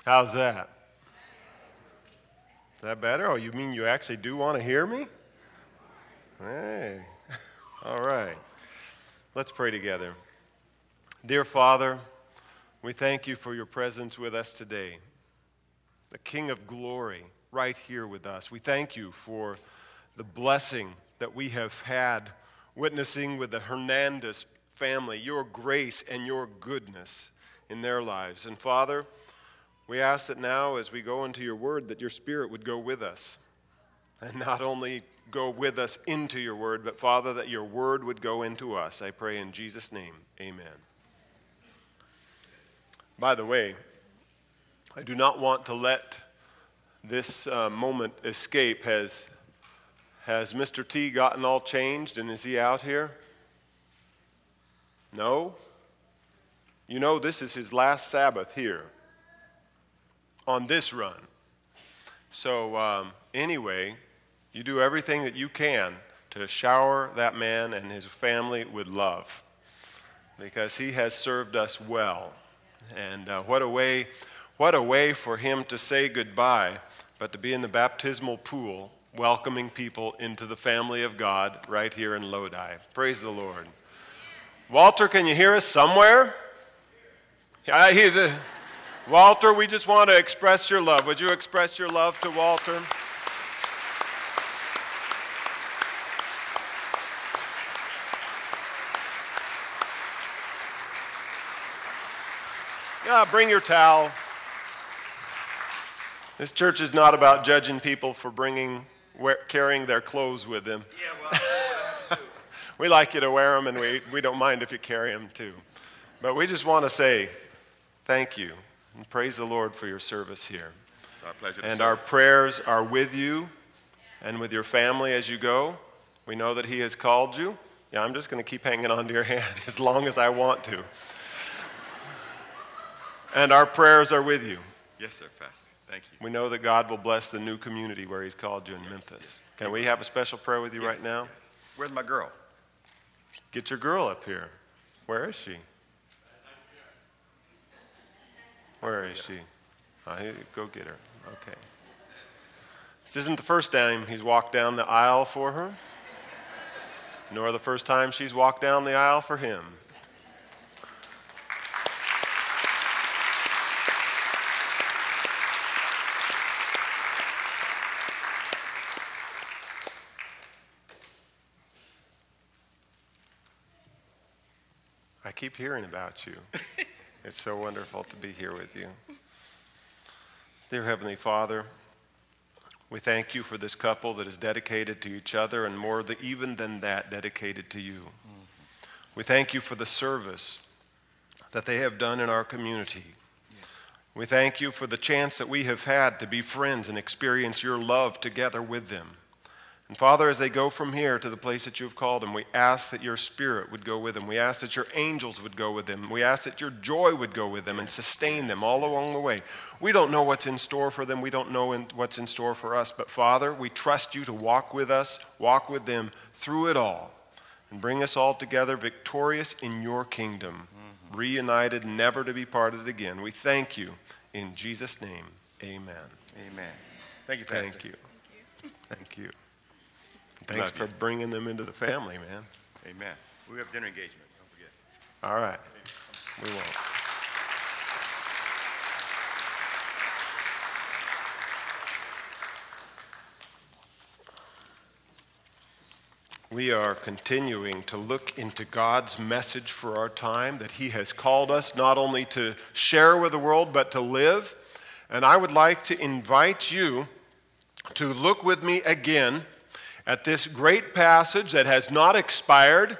How's that? Is that better? Oh, you mean you actually do want to hear me? Hey, all right. Let's pray together. Dear Father, we thank you for your presence with us today, the King of glory right here with us. We thank you for the blessing that we have had witnessing with the Hernandez family, your grace and your goodness in their lives. And Father, we ask that now as we go into your word that your Spirit would go with us. And not only go with us into your word, but Father, that your word would go into us. I pray in Jesus' name, amen. By the way, I do not want to let this moment escape. Has Mr. T gotten all changed and is he out here? No? You know this is his last Sabbath here on this run. So anyway, you do everything that you can to shower that man and his family with love because he has served us well. And what a way for him to say goodbye, but to be in the baptismal pool welcoming people into the family of God right here in Lodi. Praise the Lord. Walter, can you hear us somewhere? Walter, we just want to express your love. Would you express your love to Walter? Yeah, bring your towel. This church is not about judging people for carrying their clothes with them. Yeah, well, we like you to wear them, and we don't mind if you carry them too. But we just want to say thank you and praise the Lord for your service here. It's our pleasure to and serve. Our prayers are with you and with your family as you go. We know that he has called you. Yeah, I'm just going to keep hanging on to your hand as long as I want to. And our prayers are with you. Yes, sir, Pastor. Thank you. We know that God will bless the new community where he's called you in Memphis. Yes. Can we have a special prayer with you right now? Yes. Where's my girl? Get your girl up here. Where is she? Where is she? Go get her. Okay. This isn't the first time he's walked down the aisle for her, nor the first time she's walked down the aisle for him. I keep hearing about you. It's so wonderful to be here with you. Dear Heavenly Father, we thank you for this couple that is dedicated to each other and even than that, dedicated to you. We thank you for the service that they have done in our community. We thank you for the chance that we have had to be friends and experience your love together with them. And Father, as they go from here to the place that you've called them, we ask that your Spirit would go with them. We ask that your angels would go with them. We ask that your joy would go with them and sustain them all along the way. We don't know what's in store for them. We don't know what's in store for us. But Father, we trust you to walk with us, walk with them through it all, and bring us all together victorious in your kingdom, reunited, never to be parted again. We thank you. In Jesus' name, amen. Amen. Thank you, Pastor. Thank you. Thank you. Thanks for bringing them into the family, man. Amen. We have dinner engagement. Don't forget. All right. We won't. We are continuing to look into God's message for our time, that he has called us not only to share with the world, but to live. And I would like to invite you to look with me again at this great passage that has not expired.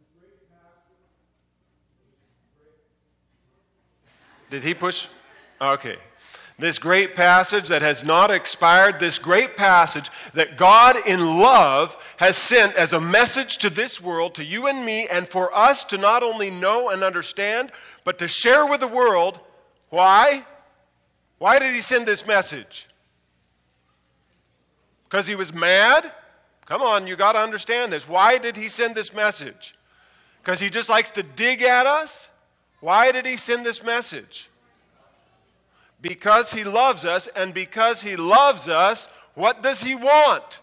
Did he push? Okay. This great passage that has not expired, this great passage that God in love has sent as a message to this world, to you and me, and for us to not only know and understand, but to share with the world. Why? Why did he send this message? Because he was mad? Come on, you got to understand this. Why did he send this message? Because he just likes to dig at us? Why did he send this message? because he loves us, and because he loves us, what does he want?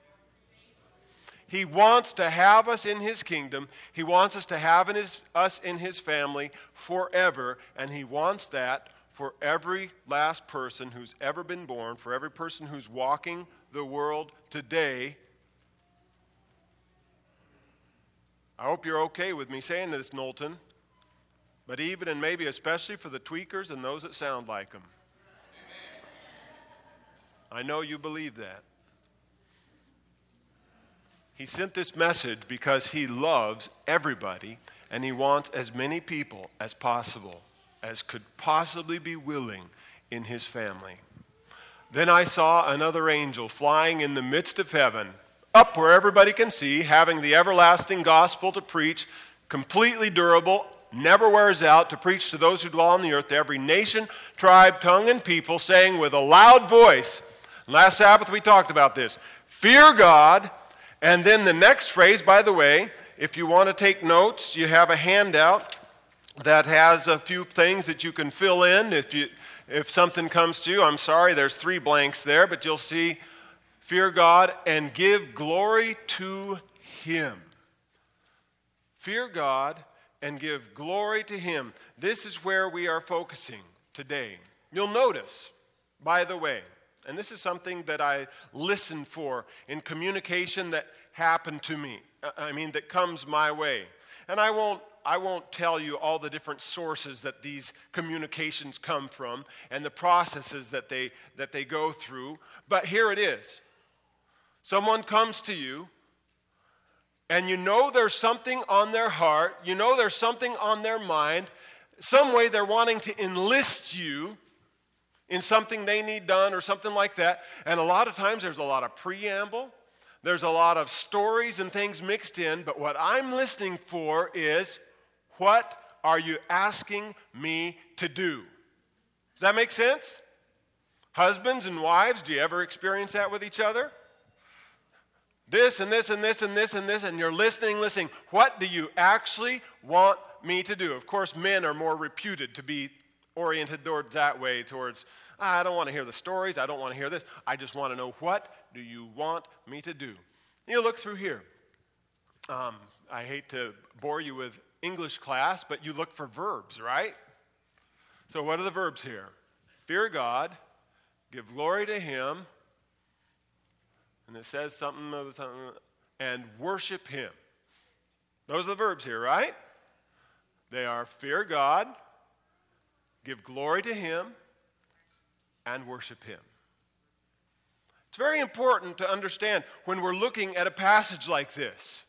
He wants to have us in his kingdom. He wants us to have us in his family forever, and he wants that for every last person who's ever been born, for every person who's walking the world today. I hope you're okay with me saying this, Knowlton, but even and maybe especially for the tweakers and those that sound like them. I know you believe that. He sent this message because he loves everybody, and he wants as many people as possible, as could possibly be willing in his family. Then I saw another angel flying in the midst of heaven, up where everybody can see, having the everlasting gospel to preach, completely durable, never wears out, to preach to those who dwell on the earth, to every nation, tribe, tongue, and people, saying with a loud voice, last Sabbath we talked about this, fear God. And then the next phrase, by the way, if you want to take notes, you have a handout that has a few things that you can fill in if something comes to you. I'm sorry, there's 3 blanks there, but you'll see fear God and give glory to him. Fear God and give glory to him. This is where we are focusing today. You'll notice, by the way, and this is something that I listen for in communication that happened to me. That comes my way. And I won't tell you all the different sources that these communications come from and the processes that they go through. But here it is. Someone comes to you, and you know there's something on their heart, you know there's something on their mind, some way they're wanting to enlist you in something they need done or something like that. And a lot of times there's a lot of preamble. There's a lot of stories and things mixed in. But what I'm listening for is, what are you asking me to do? Does that make sense? Husbands and wives, do you ever experience that with each other? This and this and this and this and this, and you're listening. What do you actually want me to do? Of course, men are more reputed to be oriented towards that way, towards, I don't want to hear the stories, I don't want to hear this, I just want to know, what do you want me to do? You look through here. I hate to bore you with English class, but you look for verbs, right? So what are the verbs here? Fear God, give glory to him, and it says something, and worship him. Those are the verbs here, right? They are fear God, give glory to him, and worship him. It's very important to understand when we're looking at a passage like this.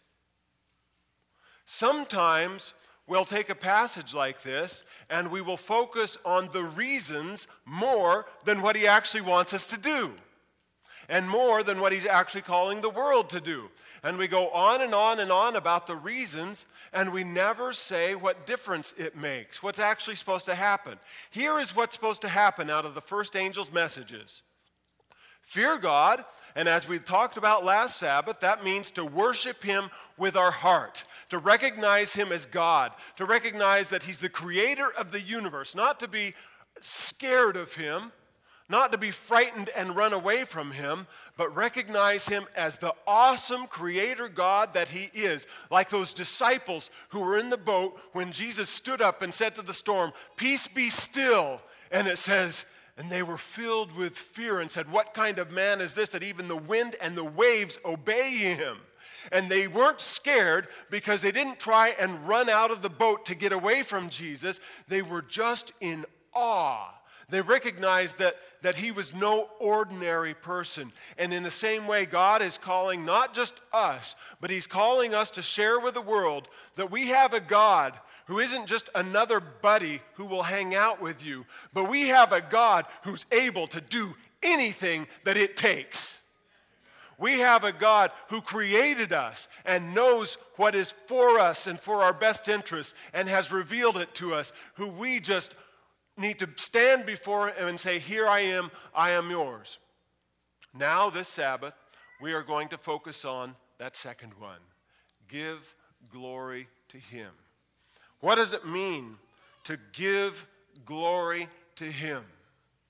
Sometimes we'll take a passage like this and we will focus on the reasons more than what he actually wants us to do, and more than what he's actually calling the world to do. And we go on and on and on about the reasons, and we never say what difference it makes, what's actually supposed to happen. Here is what's supposed to happen out of the first angel's messages. Fear God, and as we talked about last Sabbath, that means to worship him with our heart, to recognize him as God, to recognize that he's the creator of the universe, not to be scared of him, not to be frightened and run away from him, but recognize him as the awesome creator God that he is. Like those disciples who were in the boat when Jesus stood up and said to the storm, "Peace be still." And it says, and they were filled with fear and said, "What kind of man is this that even the wind and the waves obey him?" And they weren't scared because they didn't try and run out of the boat to get away from Jesus. They were just in awe. They recognized that he was no ordinary person. And in the same way, God is calling not just us, but he's calling us to share with the world that we have a God who isn't just another buddy who will hang out with you, but we have a God who's able to do anything that it takes. We have a God who created us and knows what is for us and for our best interests and has revealed it to us, who we just need to stand before him and say, "Here I am yours." Now, this Sabbath, we are going to focus on that second one. Give glory to him. What does it mean to give glory to him?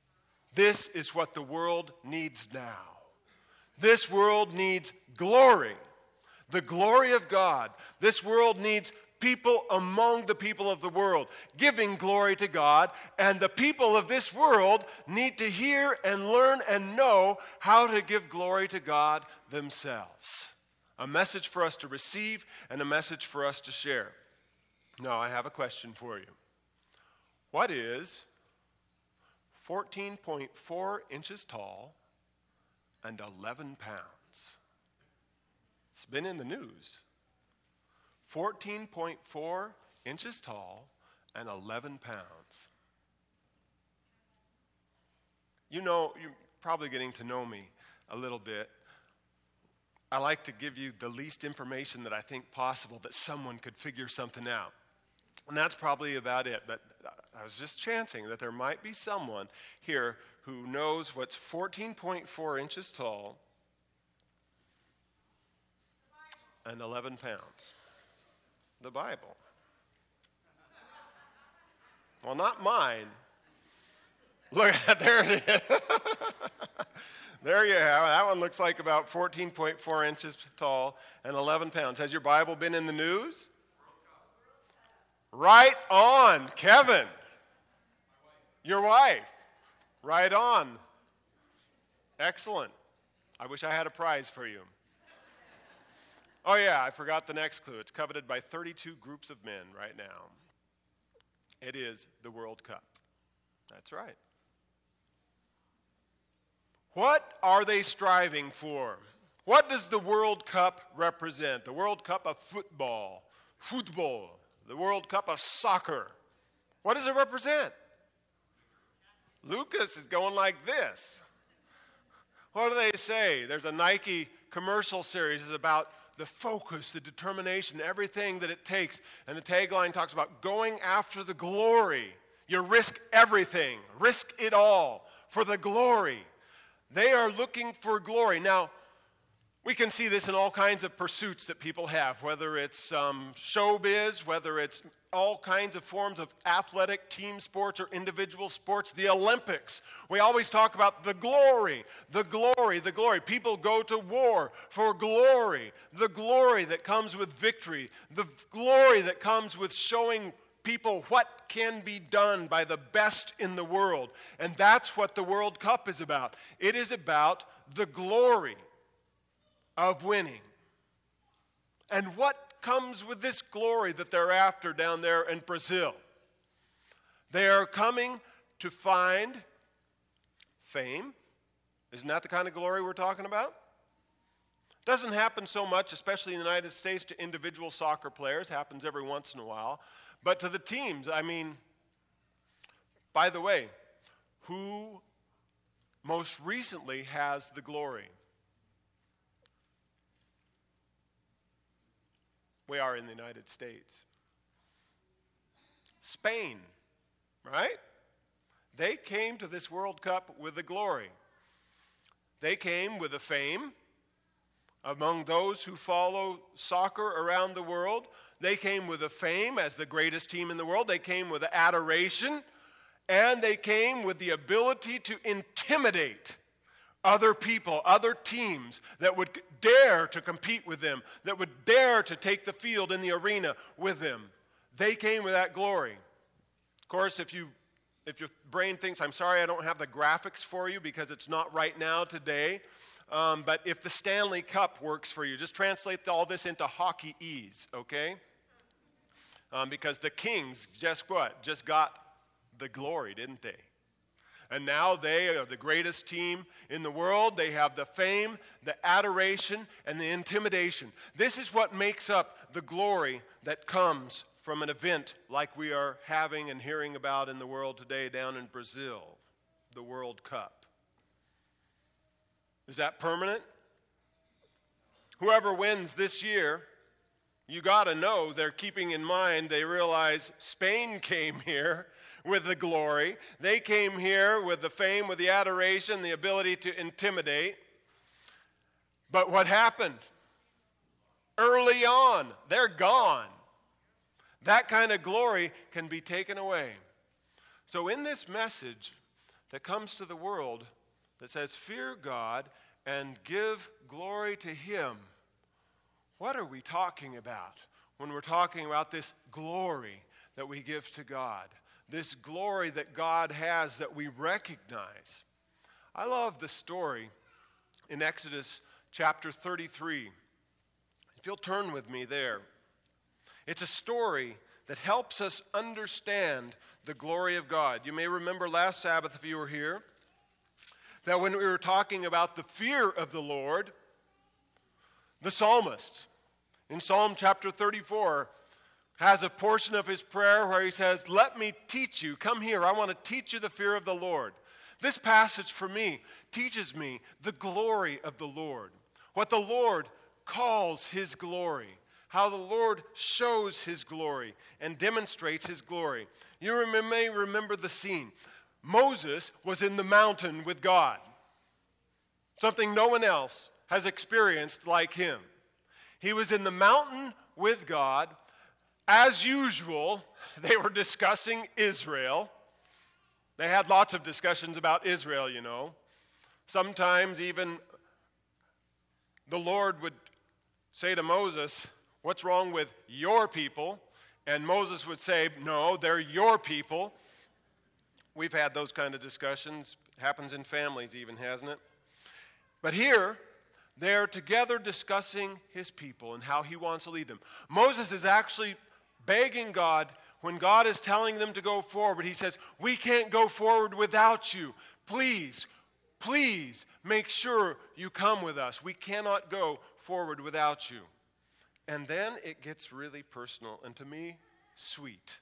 This is what the world needs now. This world needs glory, the glory of God. This world needs people among the people of the world giving glory to God, and the people of this world need to hear and learn and know how to give glory to God themselves. A message for us to receive and a message for us to share. Now, I have a question for you. What is 14.4 inches tall and 11 pounds? It's been in the news. 14.4 inches tall and 11 pounds. You know, you're probably getting to know me a little bit. I like to give you the least information that I think possible that someone could figure something out. And that's probably about it. But I was just chancing that there might be someone here who knows what's 14.4 inches tall and 11 pounds. The Bible. Well, not mine. Look, there it is. There you have it. That one looks like about 14.4 inches tall and 11 pounds. Has your Bible been in the news? Right on, Kevin. Your wife. Right on. Excellent. I wish I had a prize for you. Oh yeah, I forgot the next clue. It's coveted by 32 groups of men right now. It is the World Cup. That's right. What are they striving for? What does the World Cup represent? The World Cup of football, the World Cup of soccer. What does it represent? Lucas is going like this. What do they say? There's a Nike commercial series is about the focus, the determination, everything that it takes. And the tagline talks about going after the glory. You risk everything, risk it all for the glory. They are looking for glory. Now, we can see this in all kinds of pursuits that people have, whether it's showbiz, whether it's all kinds of forms of athletic team sports or individual sports, the Olympics. We always talk about the glory, the glory, the glory. People go to war for glory, the glory that comes with victory, the glory that comes with showing people what can be done by the best in the world. And that's what the World Cup is about. It is about the glory of winning. And what comes with this glory that they're after down there in Brazil? They are coming to find fame. Isn't that the kind of glory we're talking about? Doesn't happen so much, especially in the United States, to individual soccer players. Happens every once in a while. But to the teams, I mean, by the way, who most recently has the glory? We are in the United States. Spain, right? They came to this World Cup with the glory. They came with the fame among those who follow soccer around the world. They came with the fame as the greatest team in the world. They came with the adoration, and they came with the ability to intimidate other people, other teams that would dare to compete with them, that would dare to take the field in the arena with them. They came with that glory. Of course, if your brain thinks, I'm sorry I don't have the graphics for you because it's not right now today, but if the Stanley Cup works for you, just translate all this into hockey-ese, okay? Because the Kings, just what? Just got the glory, didn't they? And now they are the greatest team in the world. They have the fame, the adoration, and the intimidation. This is what makes up the glory that comes from an event like we are having and hearing about in the world today down in Brazil, the World Cup. Is that permanent? Whoever wins this year, you got to know they're keeping in mind, they realize Spain came here with the glory. They came here with the fame, with the adoration, the ability to intimidate. But what happened? Early on, they're gone. That kind of glory can be taken away. So in this message that comes to the world that says, fear God and give glory to Him. What are we talking about when we're talking about this glory that we give to God? This glory that God has that we recognize. I love the story in Exodus chapter 33. If you'll turn with me there. It's a story that helps us understand the glory of God. You may remember last Sabbath, if you were here, that when we were talking about the fear of the Lord, the psalmist in Psalm chapter 34 has a portion of his prayer where he says, let me teach you. Come here, I want to teach you the fear of the Lord. This passage for me teaches me the glory of the Lord, what the Lord calls His glory, how the Lord shows His glory and demonstrates His glory. You may remember the scene. Moses was in the mountain with God, something no one else has experienced like him. He was in the mountain with God. As usual, they were discussing Israel. They had lots of discussions about Israel, you know. Sometimes even the Lord would say to Moses, what's wrong with your people? And Moses would say, no, they're your people. We've had those kind of discussions. It happens in families even, hasn't it? But here, they're together discussing His people and how He wants to lead them. Moses is actually begging God, when God is telling them to go forward, He says, we can't go forward without you. Please, please make sure you come with us. We cannot go forward without you. And then it gets really personal and to me, sweet.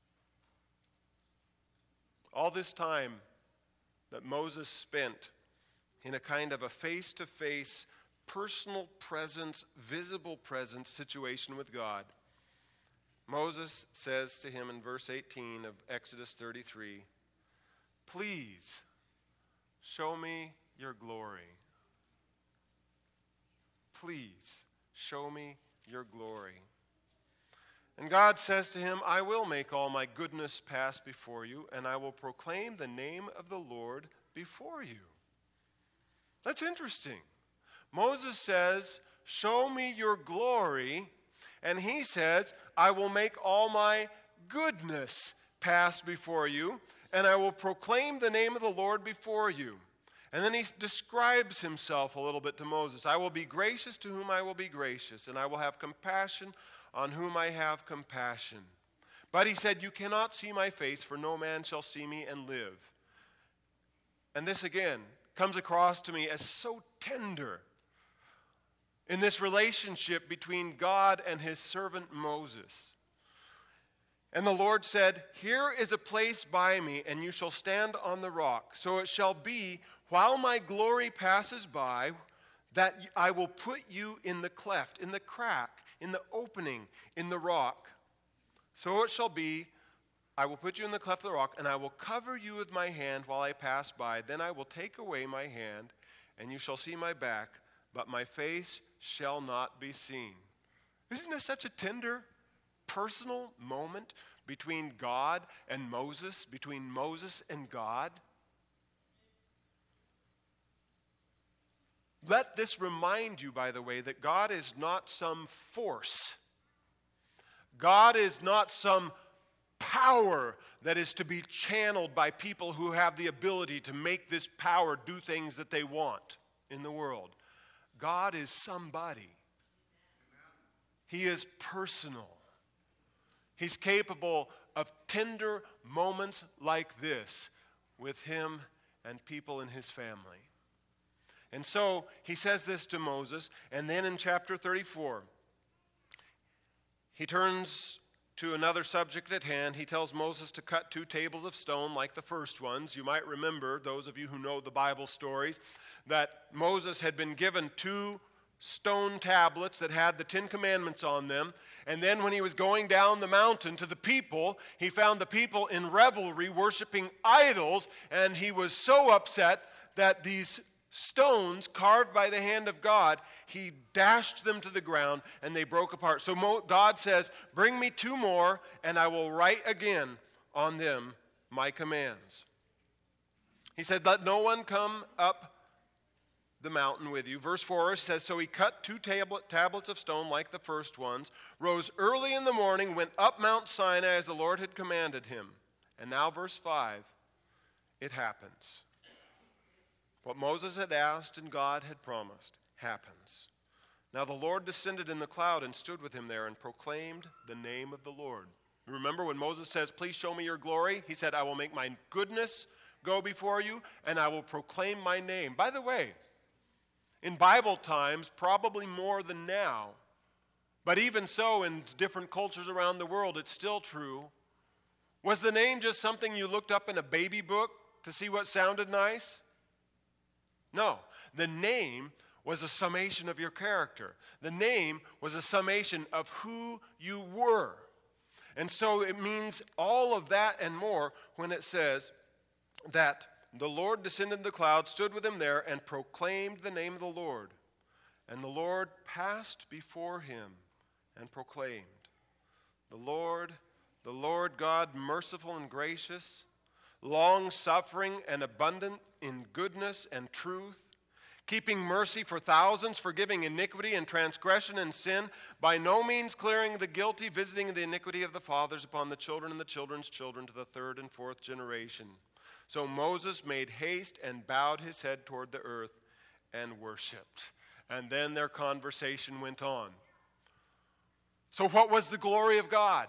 All this time that Moses spent in a kind of a face-to-face, personal presence, visible presence situation with God, Moses says to him in verse 18 of Exodus 33, please show me your glory. Please show me your glory. And God says to him, I will make all my goodness pass before you, and I will proclaim the name of the Lord before you. That's interesting. Moses says, show me your glory, and he says, I will make all my goodness pass before you, and I will proclaim the name of the Lord before you. And then he describes himself a little bit to Moses. I will be gracious to whom I will be gracious, and I will have compassion on whom I have compassion. But he said, you cannot see my face, for no man shall see me and live. And this again comes across to me as so tender in this relationship between God and His servant Moses. And the Lord said, here is a place by me, and you shall stand on the rock. So it shall be, while my glory passes by, that I will put you in the cleft, in the crack, in the opening, in the rock. So it shall be, I will put you in the cleft of the rock, and I will cover you with my hand while I pass by. Then I will take away my hand, and you shall see my back, but my face shall not be seen. Isn't this such a tender, personal moment between God and Moses, between Moses and God? Let this remind you, by the way, that God is not some force. God is not some power that is to be channeled by people who have the ability to make this power do things that they want in the world. God is somebody. He is personal. He's capable of tender moments like this with Him and people in His family. And so he says this to Moses, and then in chapter 34, he turns to another subject at hand. He tells Moses to cut 2 tables of stone like the first ones. You might remember, those of you who know the Bible stories, that Moses had been given 2 stone tablets that had the 10 Commandments on them. And then when he was going down the mountain to the people, he found the people in revelry worshiping idols, and he was so upset that these stones carved by the hand of God, he dashed them to the ground and they broke apart. So God says, bring me 2 more and I will write again on them my commands. He said, let no one come up the mountain with you. Verse 4 says, so he cut two tablets of stone like the first ones, rose early in the morning, went up Mount Sinai as the Lord had commanded him. And now verse 5, it happens. What Moses had asked and God had promised happens. Now the Lord descended in the cloud and stood with him there and proclaimed the name of the Lord. Remember when Moses says, please show me your glory? He said, I will make my goodness go before you and I will proclaim my name. By the way, in Bible times, probably more than now, but even so in different cultures around the world, it's still true. Was the name just something you looked up in a baby book to see what sounded nice? No, the name was a summation of your character. The name was a summation of who you were. And so it means all of that and more when it says that the Lord descended in the cloud, stood with him there, and proclaimed the name of the Lord. And the Lord passed before him and proclaimed, the Lord God, merciful and gracious, long-suffering and abundant in goodness and truth, keeping mercy for thousands, forgiving iniquity and transgression and sin, by no means clearing the guilty, visiting the iniquity of the fathers upon the children and the children's children to the third and fourth generation. So Moses made haste and bowed his head toward the earth and worshiped. And then their conversation went on. So what was the glory of God?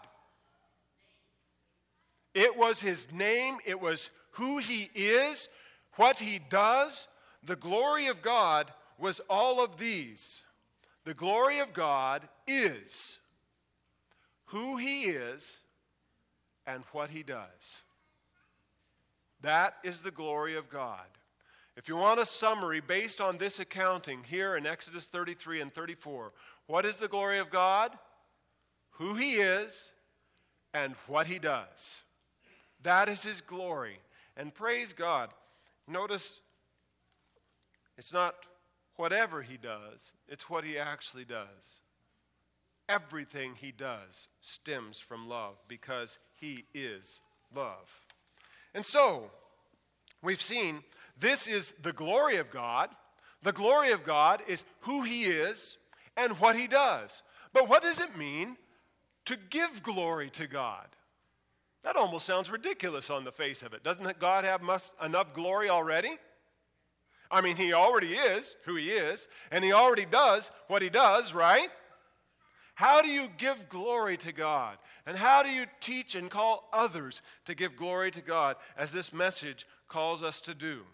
It was his name. It was who he is, what he does. The glory of God was all of these. The glory of God is who he is and what he does. That is the glory of God. If you want a summary based on this accounting here in Exodus 33 and 34, what is the glory of God? Who he is and what he does. That is his glory. And praise God. Notice, it's not whatever he does, it's what he actually does. Everything he does stems from love because he is love. And so, we've seen this is the glory of God. The glory of God is who he is and what he does. But what does it mean to give glory to God? That almost sounds ridiculous on the face of it. Doesn't God have enough glory already? I mean, he already is who he is, and he already does what he does, right? How do you give glory to God? And how do you teach and call others to give glory to God as this message calls us to do?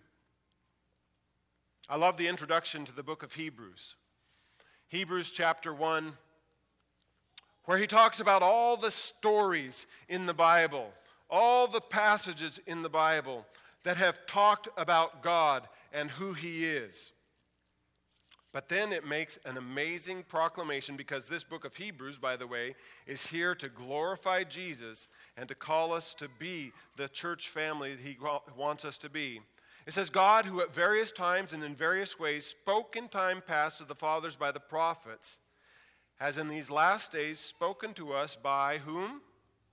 I love the introduction to the book of Hebrews. Hebrews chapter 1, where he talks about all the stories in the Bible, all the passages in the Bible that have talked about God and who he is. But then it makes an amazing proclamation, because this book of Hebrews, by the way, is here to glorify Jesus and to call us to be the church family that he wants us to be. It says, God, who at various times and in various ways spoke in time past to the fathers by the prophets, has in these last days spoken to us by whom?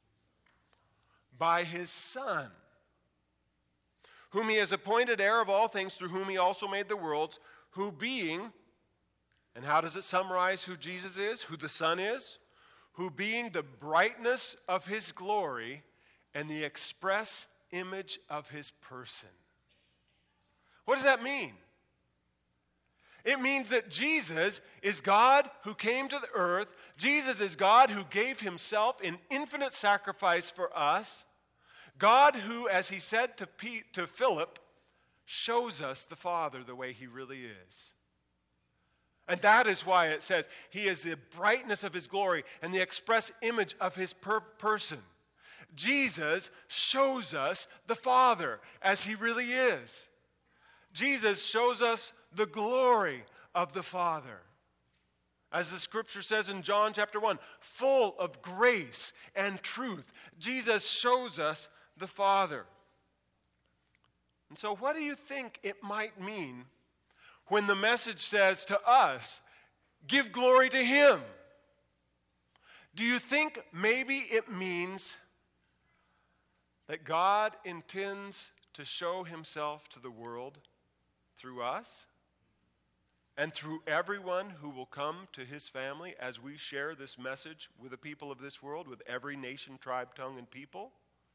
By his Son, whom he has appointed heir of all things, through whom he also made the worlds, who being... And how does it summarize who Jesus is, who the Son is? Who being the brightness of his glory and the express image of his person. What does that mean? It means that Jesus is God who came to the earth. Jesus is God who gave himself in infinite sacrifice for us. God who, as he said to Philip, shows us the Father the way he really is. And that is why it says he is the brightness of his glory and the express image of his person. Jesus shows us the Father as he really is. Jesus shows us the glory of the Father. As the scripture says in John chapter 1, full of grace and truth. Jesus shows us the Father. And so what do you think it might mean when the message says to us, give glory to him? Do you think maybe it means that God intends to show himself to the world through us and through everyone who will come to his family as we share this message with the people of this world, with every nation, tribe, tongue, and people.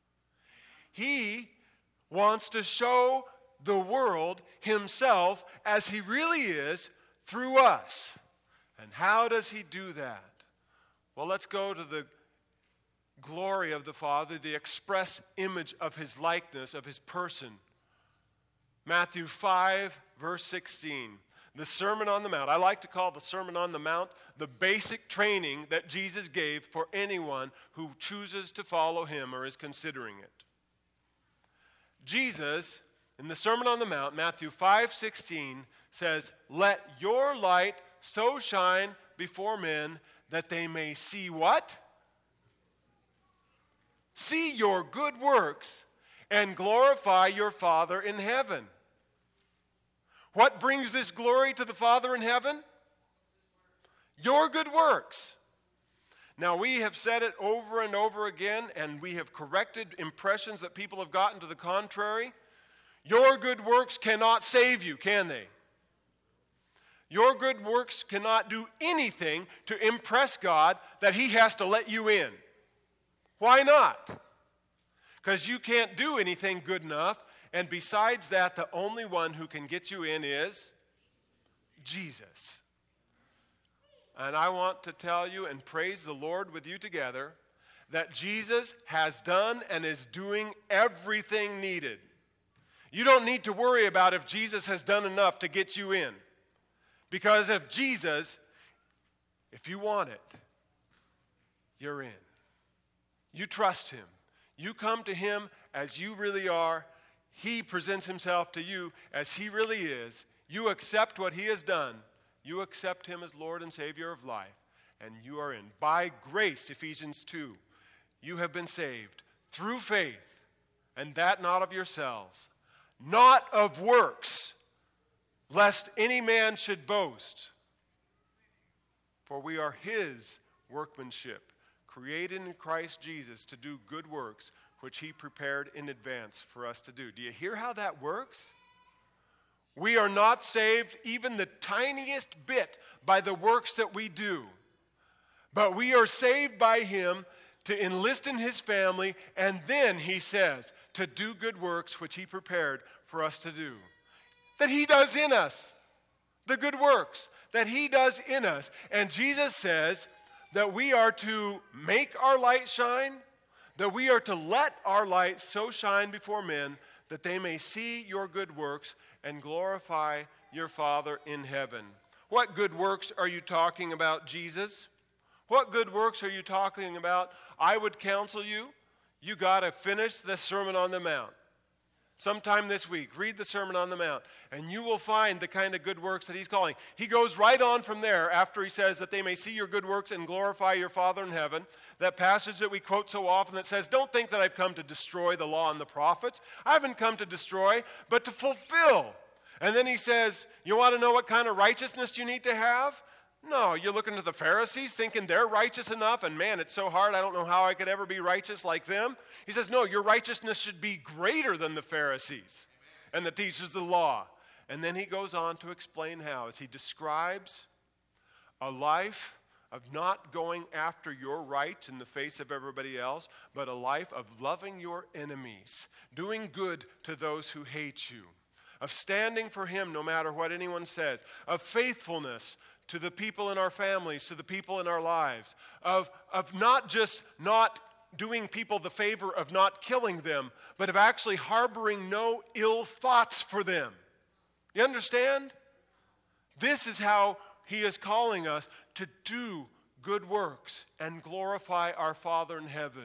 He wants to show the world himself as he really is through us. And how does he do that? Well, let's go to the glory of the Father, the express image of his likeness, of his person. Matthew 5, verse 16. The Sermon on the Mount. I like to call the Sermon on the Mount the basic training that Jesus gave for anyone who chooses to follow him or is considering it. Jesus, in the Sermon on the Mount, Matthew 5:16, says, "Let your light so shine before men that they may see" what? "See your good works and glorify your Father in heaven." What brings this glory to the Father in heaven? Your good works. Now, we have said it over and over again, and we have corrected impressions that people have gotten to the contrary. Your good works cannot save you, can they? Your good works cannot do anything to impress God that he has to let you in. Why not? Because you can't do anything good enough. And besides that, the only one who can get you in is Jesus. And I want to tell you and praise the Lord with you together that Jesus has done and is doing everything needed. You don't need to worry about if Jesus has done enough to get you in. Because of Jesus, if you want it, you're in. You trust him. You come to him as you really are. He presents himself to you as he really is. You accept what he has done. You accept him as Lord and Savior of life. And you are in. By grace, Ephesians 2, you have been saved through faith, and that not of yourselves, not of works, lest any man should boast. For we are his workmanship, created in Christ Jesus to do good works, which he prepared in advance for us to do. Do you hear how that works? We are not saved even the tiniest bit by the works that we do. But we are saved by him to enlist in his family, and then, he says, to do good works which he prepared for us to do. That he does in us. The good works that he does in us. And Jesus says that we are to make our light shine, that we are to let our light so shine before men that they may see your good works and glorify your Father in heaven. What good works are you talking about, Jesus? What good works are you talking about? I would counsel you, you got to finish the Sermon on the Mount. Sometime this week, read the Sermon on the Mount, and you will find the kind of good works that he's calling. He goes right on from there after he says that they may see your good works and glorify your Father in heaven. That passage that we quote so often that says, don't think that I've come to destroy the law and the prophets. I haven't come to destroy, but to fulfill. And then he says, you want to know what kind of righteousness you need to have? No, you're looking to the Pharisees thinking they're righteous enough, and man, it's so hard, I don't know how I could ever be righteous like them. He says, no, your righteousness should be greater than the Pharisees and the teachers of the law. And then he goes on to explain how, as he describes a life of not going after your rights in the face of everybody else, but a life of loving your enemies, doing good to those who hate you, of standing for him no matter what anyone says, of faithfulness to the people in our families, to the people in our lives, of not just not doing people the favor of not killing them, but of actually harboring no ill thoughts for them. You understand? This is how he is calling us to do good works and glorify our Father in heaven.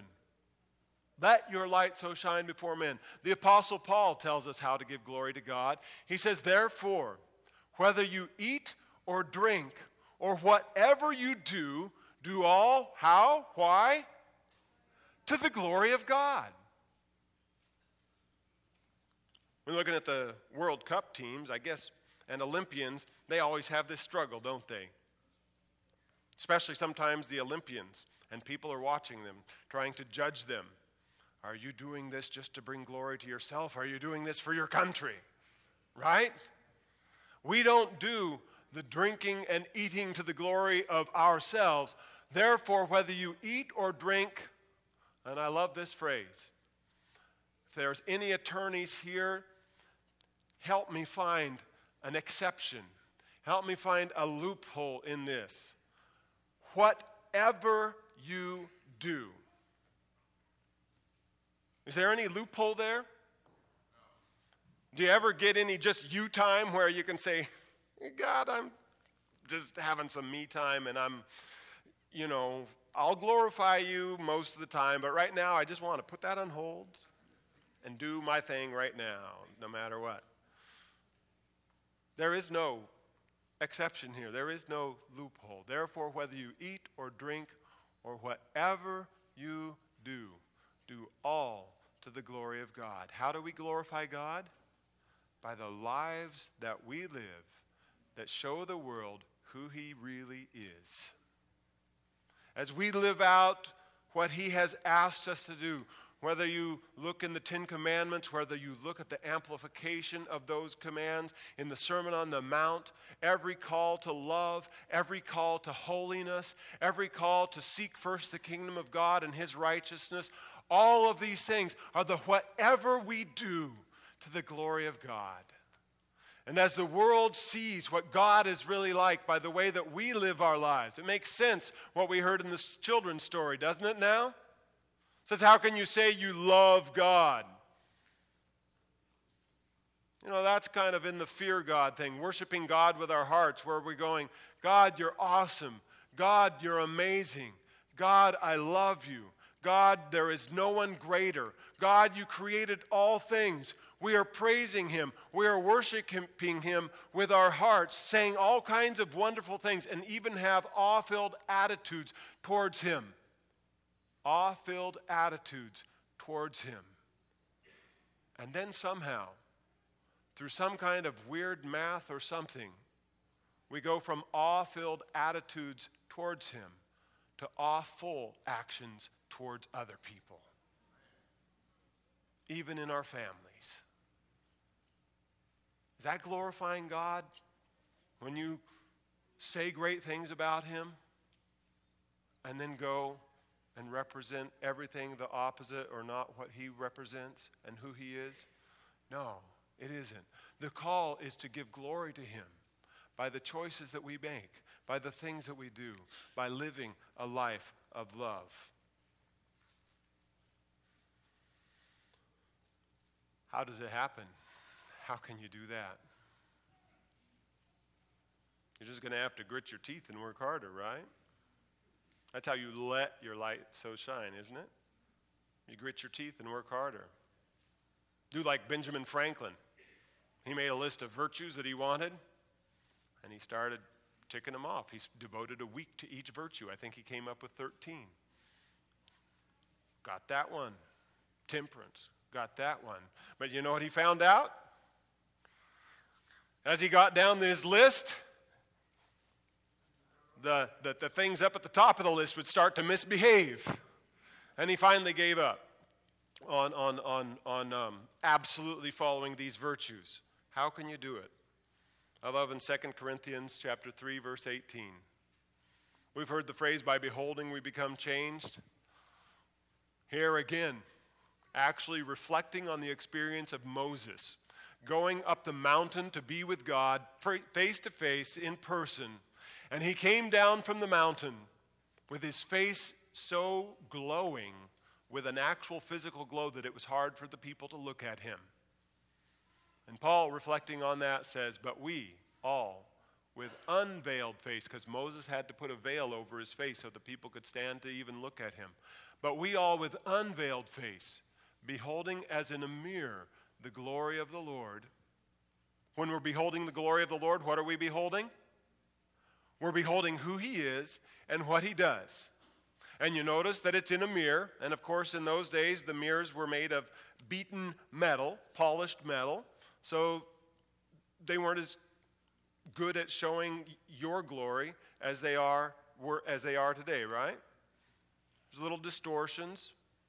Let your light so shine before men. The Apostle Paul tells us how to give glory to God. He says, therefore, whether you eat or drink, or whatever you do, do all, how, why? To the glory of God. We're looking at the World Cup teams, I guess, and Olympians, they always have this struggle, don't they? Especially sometimes the Olympians, and people are watching them, trying to judge them. Are you doing this just to bring glory to yourself? Are you doing this for your country? Right? We don't do the drinking and eating to the glory of ourselves. Therefore, whether you eat or drink, and I love this phrase, if there's any attorneys here, help me find an exception. Help me find a loophole in this. Whatever you do. Is there any loophole there? Do you ever get any just you time where you can say, God, I'm just having some me time and I'll glorify you most of the time, but right now I just want to put that on hold and do my thing right now, no matter what. There is no exception here. There is no loophole. Therefore, whether you eat or drink or whatever you do, do all to the glory of God. How do we glorify God? By the lives that we live that show the world who He really is. As we live out what He has asked us to do, whether you look in the Ten Commandments, whether you look at the amplification of those commands in the Sermon on the Mount, every call to love, every call to holiness, every call to seek first the kingdom of God and His righteousness, all of these things are the whatever we do to the glory of God. And as the world sees what God is really like by the way that we live our lives, it makes sense what we heard in this children's story, doesn't it now? It says, how can you say you love God? That's kind of in the fear God thing, worshiping God with our hearts, where we're going, God, you're awesome. God, you're amazing. God, I love you. God, there is no one greater. God, you created all things. We are praising Him. We are worshiping Him with our hearts, saying all kinds of wonderful things, and even have awe-filled attitudes towards Him. Awe-filled attitudes towards Him. And then somehow, through some kind of weird math or something, we go from awe-filled attitudes towards Him to awful actions towards other people, even in our families. Is that glorifying God when you say great things about Him and then go and represent everything the opposite or not what He represents and who He is? No, it isn't. The call is to give glory to Him by the choices that we make, by the things that we do, by living a life of love. How does it happen? How can you do that? You're just going to have to grit your teeth and work harder, right? That's how you let your light so shine, isn't it? You grit your teeth and work harder. Do like Benjamin Franklin. He made a list of virtues that he wanted, and he started ticking them off. He devoted a week to each virtue. I think he came up with 13. Got that one. Temperance. Got that one. But you know what he found out? As he got down his list, the things up at the top of the list would start to misbehave. And he finally gave up on absolutely following these virtues. How can you do it? I love in 2 Corinthians chapter 3, verse 18. We've heard the phrase, by beholding we become changed. Here again, actually reflecting on the experience of Moses, going up the mountain to be with God face to face in person. And he came down from the mountain with his face so glowing with an actual physical glow that it was hard for the people to look at him. And Paul, reflecting on that, says, but we all with unveiled face, because Moses had to put a veil over his face so the people could stand to even look at him. But we all with unveiled face, beholding as in a mirror the glory of the Lord. When we're beholding the glory of the Lord, what are we beholding? We're beholding who he is and what he does. And you notice that it's in a mirror. And of course, in those days, the mirrors were made of beaten metal, polished metal. So they weren't as good at showing your glory as they are today, right? There's little distortions.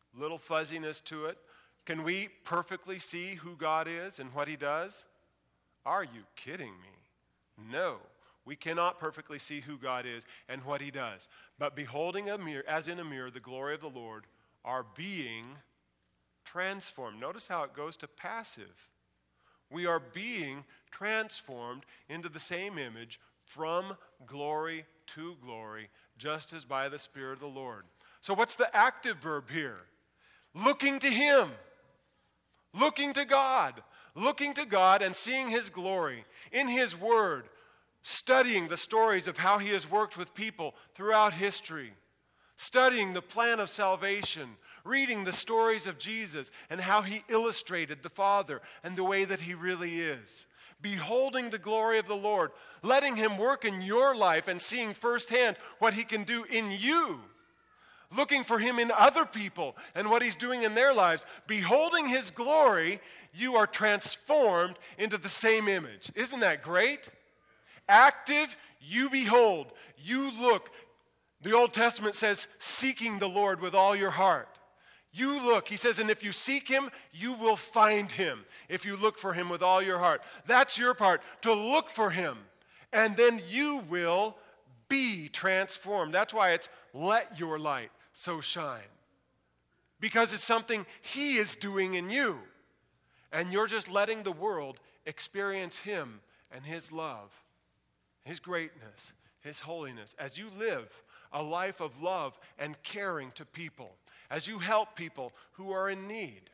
little fuzziness to it. Can we perfectly see who God is and what he does? Are you kidding me? No. We cannot perfectly see who God is and what he does. But beholding a mirror, as in a mirror, the glory of the Lord, are being transformed. Notice how it goes to passive. We are being transformed into the same image from glory to glory, just as by the Spirit of the Lord. So what's the active verb here? Looking to him. Looking to God. Looking to God and seeing his glory in his word. Studying the stories of how he has worked with people throughout history. Studying the plan of salvation. Reading the stories of Jesus and how he illustrated the Father and the way that he really is. Beholding the glory of the Lord. Letting him work in your life and seeing firsthand what he can do in you. Looking for him in other people and what he's doing in their lives. Beholding his glory, you are transformed into the same image. Isn't that great? Active, you behold, you look. The Old Testament says, seeking the Lord with all your heart. You look, he says, and if you seek him, you will find him. If you look for him with all your heart. That's your part, to look for him. And then you will be transformed. That's why it's let your light so shine. Because it's something he is doing in you. And you're just letting the world experience him and his love. His greatness, his holiness, as you live a life of love and caring to people, as you help people who are in need,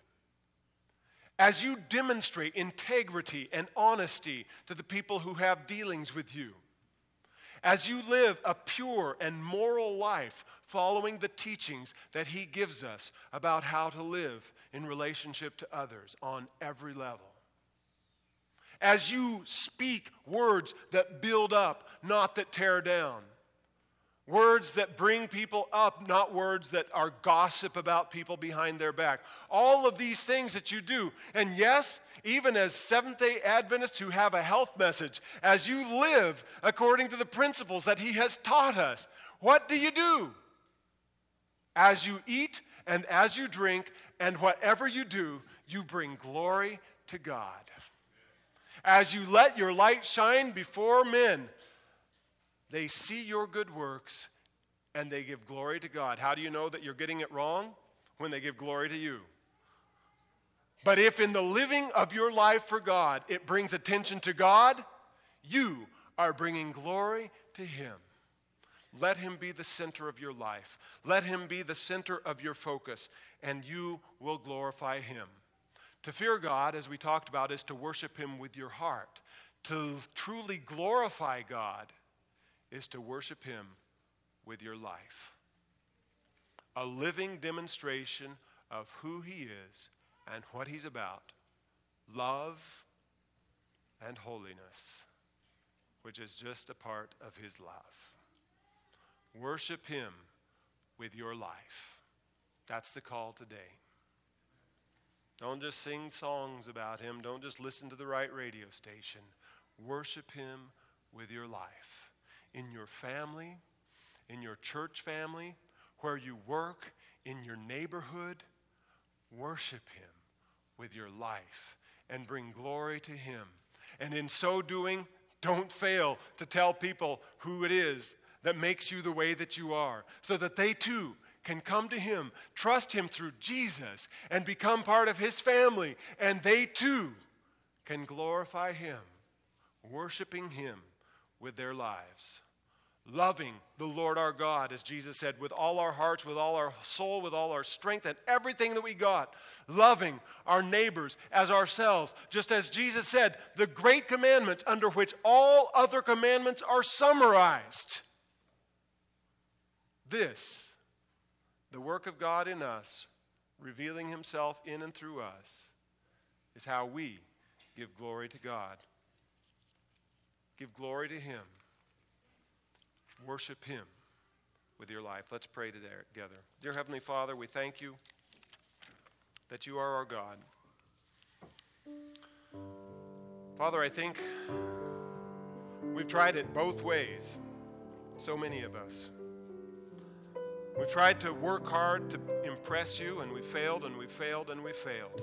as you demonstrate integrity and honesty to the people who have dealings with you, as you live a pure and moral life following the teachings that he gives us about how to live in relationship to others on every level. As you speak words that build up, not that tear down. Words that bring people up, not words that are gossip about people behind their back. All of these things that you do. And yes, even as Seventh-day Adventists who have a health message, as you live according to the principles that he has taught us, what do? As you eat and as you drink and whatever you do, you bring glory to God. As you let your light shine before men, they see your good works and they give glory to God. How do you know that you're getting it wrong? When they give glory to you. But if in the living of your life for God, it brings attention to God, you are bringing glory to him. Let him be the center of your life. Let him be the center of your focus, and you will glorify him. To fear God, as we talked about, is to worship him with your heart. To truly glorify God is to worship him with your life. A living demonstration of who he is and what he's about. Love and holiness, which is just a part of his love. Worship him with your life. That's the call today. Don't just sing songs about him. Don't just listen to the right radio station. Worship him with your life. In your family, in your church family, where you work, in your neighborhood, worship him with your life and bring glory to him. And in so doing, don't fail to tell people who it is that makes you the way that you are, so that they too can come to him, trust him through Jesus, and become part of his family. And they too can glorify him, worshiping him with their lives. Loving the Lord our God, as Jesus said, with all our hearts, with all our soul, with all our strength, and everything that we got. Loving our neighbors as ourselves. Just as Jesus said, the great commandments under which all other commandments are summarized. This, the work of God in us, revealing himself in and through us, is how we give glory to God. Give glory to him. Worship him with your life. Let's pray together. Dear Heavenly Father, we thank you that you are our God. Father, I think we've tried it both ways, so many of us. We've tried to work hard to impress you, and we failed, and we failed, and we failed.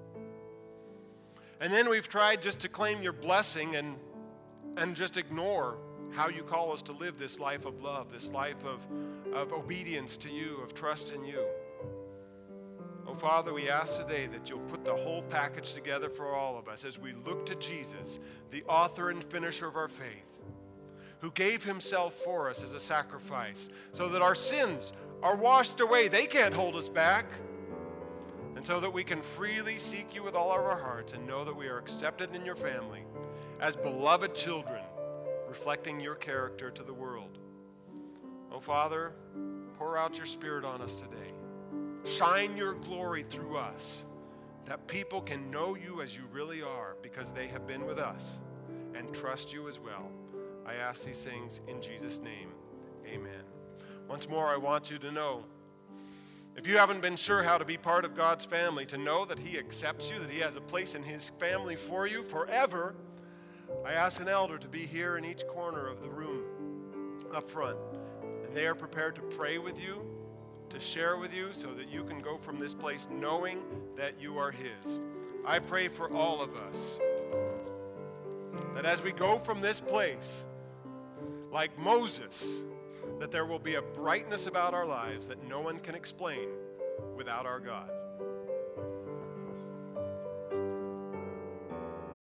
And then we've tried just to claim your blessing and just ignore how you call us to live this life of love, this life of obedience to you, of trust in you. Oh, Father, we ask today that you'll put the whole package together for all of us as we look to Jesus, the author and finisher of our faith, who gave himself for us as a sacrifice so that our sins are washed away. They can't hold us back. And so that we can freely seek you with all of our hearts and know that we are accepted in your family as beloved children, reflecting your character to the world. Oh, Father, pour out your Spirit on us today. Shine your glory through us, that people can know you as you really are because they have been with us and trust you as well. I ask these things in Jesus' name. Amen. Once more, I want you to know, if you haven't been sure how to be part of God's family, to know that he accepts you, that he has a place in his family for you forever, I ask an elder to be here in each corner of the room up front. And they are prepared to pray with you, to share with you, so that you can go from this place knowing that you are his. I pray for all of us, that as we go from this place, like Moses, that there will be a brightness about our lives that no one can explain without our God.